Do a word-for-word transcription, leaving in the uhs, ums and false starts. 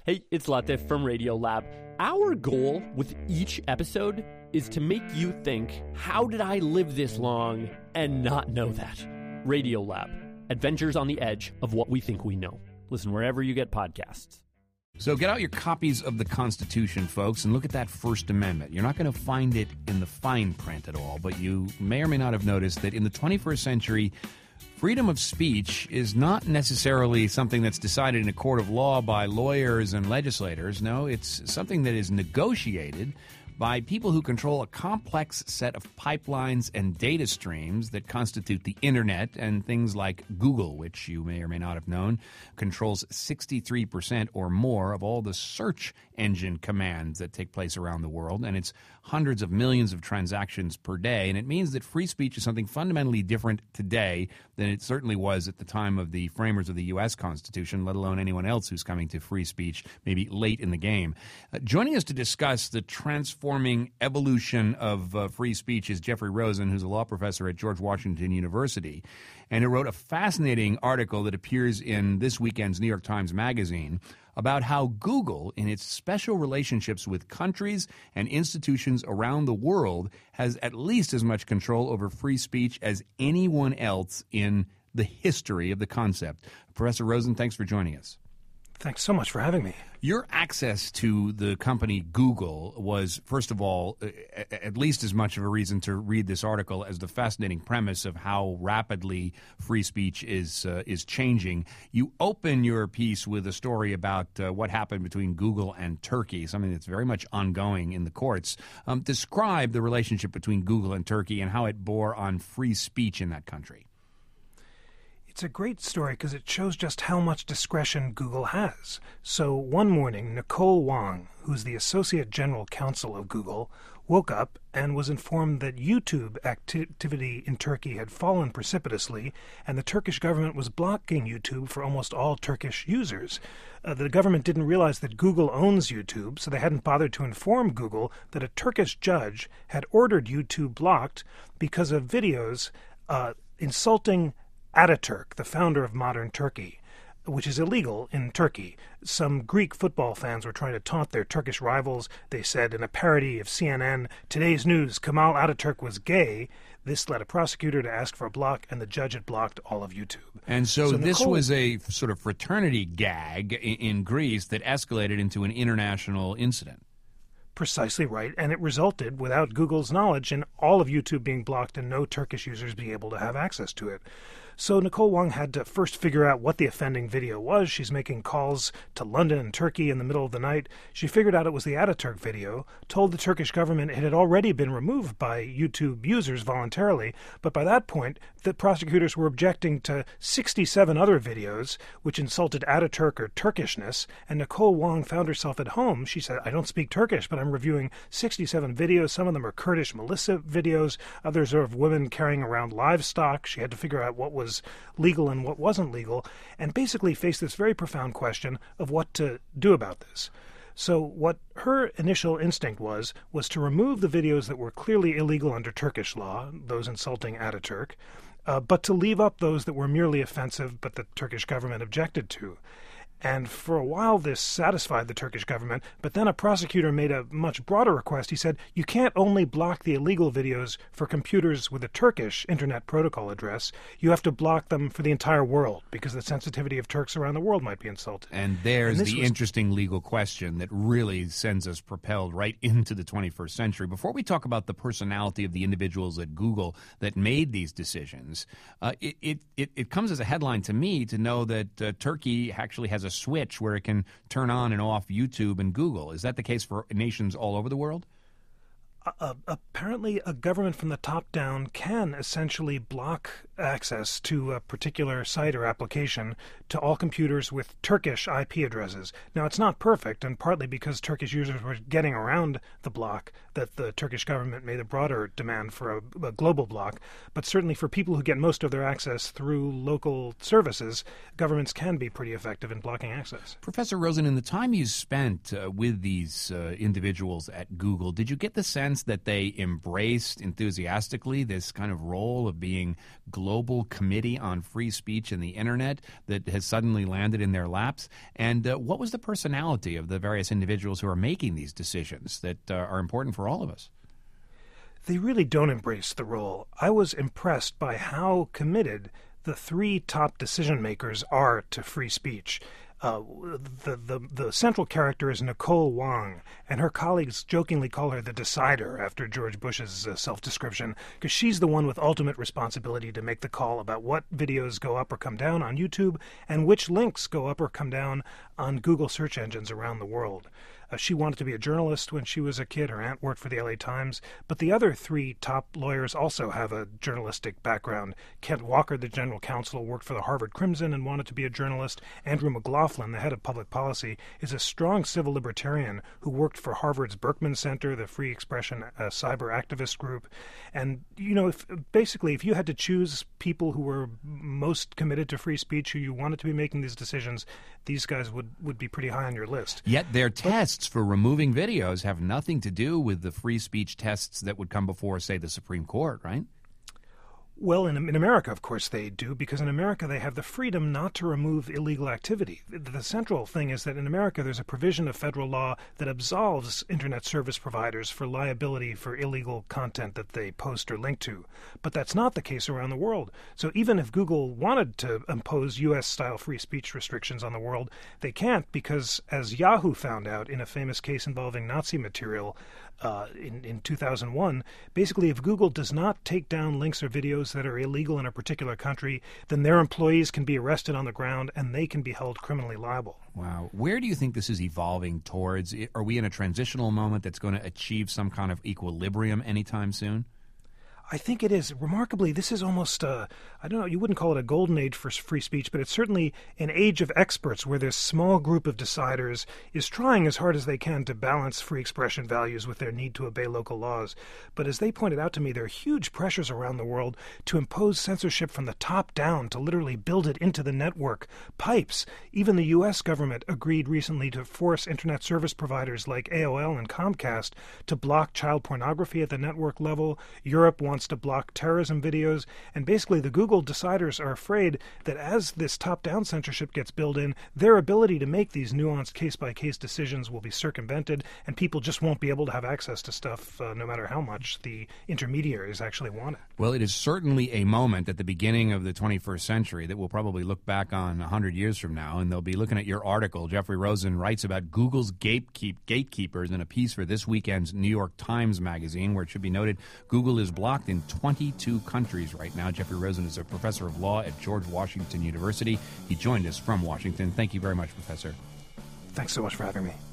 Hey, it's Latif from Radiolab. Our goal with each episode is to make you think, how did I live this long and not know that? Radiolab, adventures on the edge of what we think we know. Listen wherever you get podcasts. So get out your copies of the Constitution, folks, and look at that First Amendment. You're not going to find it in the fine print at all, but you may or may not have noticed that in the twenty-first century, freedom of speech is not necessarily something that's decided in a court of law by lawyers and legislators. No, it's something that is negotiated by people who control a complex set of pipelines and data streams that constitute the Internet, and things like Google, which you may or may not have known, controls sixty-three percent or more of all the search engine commands that take place around the world, and it's hundreds of millions of transactions per day. And it means that free speech is something fundamentally different today than it certainly was at the time of the framers of the U S Constitution, let alone anyone else who's coming to free speech maybe late in the game. Uh, joining us to discuss the transforming evolution of uh, free speech is Jeffrey Rosen, who's a law professor at George Washington University, and who wrote a fascinating article that appears in this weekend's New York Times Magazine about how Google, in its special relationships with countries and institutions around the world, has at least as much control over free speech as anyone else in the history of the concept. Professor Rosen, thanks for joining us. Thanks so much for having me. Your access to the company Google was, first of all, at least as much of a reason to read this article as the fascinating premise of how rapidly free speech is uh, is changing. You open your piece with a story about uh, what happened between Google and Turkey, something that's very much ongoing in the courts. Um, describe the relationship between Google and Turkey and how it bore on free speech in that country. It's a great story because it shows just how much discretion Google has. So one morning, Nicole Wong, who's the Associate General Counsel of Google, woke up and was informed that YouTube activity in Turkey had fallen precipitously, and the Turkish government was blocking YouTube for almost all Turkish users. Uh, the government didn't realize that Google owns YouTube, so they hadn't bothered to inform Google that a Turkish judge had ordered YouTube blocked because of videos uh, insulting Ataturk, the founder of modern Turkey, which is illegal in Turkey. Some Greek football fans were trying to taunt their Turkish rivals. They said in a parody of C N N, "Today's news, Kemal Ataturk was gay." This led a prosecutor to ask for a block, and the judge had blocked all of YouTube. And so, so this Nicole, was a sort of fraternity gag in, in Greece that escalated into an international incident. Precisely right, and it resulted, without Google's knowledge, in all of YouTube being blocked and no Turkish users being able to have access to it. So Nicole Wong had to first figure out what the offending video was. She's making calls to London and Turkey in the middle of the night. She figured out it was the Ataturk video, told the Turkish government it had already been removed by YouTube users voluntarily, but by that point, the prosecutors were objecting to sixty-seven other videos which insulted Ataturk or Turkishness, and Nicole Wong found herself at home. She said, "I don't speak Turkish, but I'm reviewing sixty-seven videos. Some of them are Kurdish militia videos. Others are of women carrying around livestock." She had to figure out what was legal and what wasn't legal, and basically faced this very profound question of what to do about this. So what her initial instinct was, was to remove the videos that were clearly illegal under Turkish law, those insulting Ataturk, uh, but to leave up those that were merely offensive but the Turkish government objected to. And for a while this satisfied the Turkish government, but then a prosecutor made a much broader request. He said, you can't only block the illegal videos for computers with a Turkish Internet Protocol address, you have to block them for the entire world, because the sensitivity of Turks around the world might be insulted. And there's and the was... interesting legal question that really sends us propelled right into the twenty-first century. Before we talk about the personality of the individuals at Google that made these decisions, uh, it, it, it, it comes as a headline to me to know that uh, Turkey actually has a switch where it can turn on and off YouTube and Google. Is that the case for nations all over the world? Uh, apparently, a government from the top down can essentially block access to a particular site or application to all computers with Turkish I P addresses. Now, it's not perfect, and partly because Turkish users were getting around the block, that the Turkish government made a broader demand for a, a global block. But certainly for people who get most of their access through local services, governments can be pretty effective in blocking access. Professor Rosen, in the time you spent uh, with these uh, individuals at Google, did you get the sense sense that they embraced enthusiastically this kind of role of being global committee on free speech and the internet that has suddenly landed in their laps? And uh, what was the personality of the various individuals who are making these decisions that uh, are important for all of us? They really don't embrace the role. I was impressed by how committed the three top decision makers are to free speech. Uh, the, the the central character is Nicole Wong, and her colleagues jokingly call her the decider after George Bush's uh, self-description, because she's the one with ultimate responsibility to make the call about what videos go up or come down on YouTube and which links go up or come down on Google search engines around the world. Uh, she wanted to be a journalist when she was a kid. Her aunt worked for the L A Times. But the other three top lawyers also have a journalistic background. Kent Walker, the general counsel, worked for the Harvard Crimson and wanted to be a journalist. Andrew McLaughlin, the head of public policy, is a strong civil libertarian who worked for Harvard's Berkman Center, the free expression uh, cyber activist group. And, you know, if, basically, if you had to choose people who were most committed to free speech, who you wanted to be making these decisions, these guys would, would be pretty high on your list. Yet their tests for removing videos have nothing to do with the free speech tests that would come before, say, the Supreme Court, right? Well, in, in America, of course, they do, because in America they have the freedom not to remove illegal activity. The, the central thing is that in America there's a provision of federal law that absolves Internet service providers for liability for illegal content that they post or link to. But that's not the case around the world. So even if Google wanted to impose U S-style free speech restrictions on the world, they can't, because as Yahoo found out in a famous case involving Nazi material uh, in, in two thousand one, basically if Google does not take down links or videos that are illegal in a particular country, then their employees can be arrested on the ground and they can be held criminally liable. Wow. Where do you think this is evolving towards? Are we in a transitional moment that's going to achieve some kind of equilibrium anytime soon? I think it is. Remarkably, this is almost, uh, I don't know, you wouldn't call it a golden age for free speech, but it's certainly an age of experts where this small group of deciders is trying as hard as they can to balance free expression values with their need to obey local laws. But as they pointed out to me, there are huge pressures around the world to impose censorship from the top down, to literally build it into the network pipes. Even the U S government agreed recently to force Internet service providers like A O L and Comcast to block child pornography at the network level. Europe wants to block terrorism videos, and basically the Google deciders are afraid that as this top-down censorship gets built in, their ability to make these nuanced case-by-case decisions will be circumvented, and people just won't be able to have access to stuff uh, no matter how much the intermediaries actually want it. Well, it is certainly a moment at the beginning of the twenty-first century that we'll probably look back on one hundred years from now, and they'll be looking at your article. Jeffrey Rosen writes about Google's gatekeep- gatekeepers in a piece for this weekend's New York Times Magazine, where it should be noted Google is blocked in twenty-two countries right now. Jeffrey Rosen is a professor of law at George Washington University. He joined us from Washington. Thank you very much, Professor. Thanks so much for having me.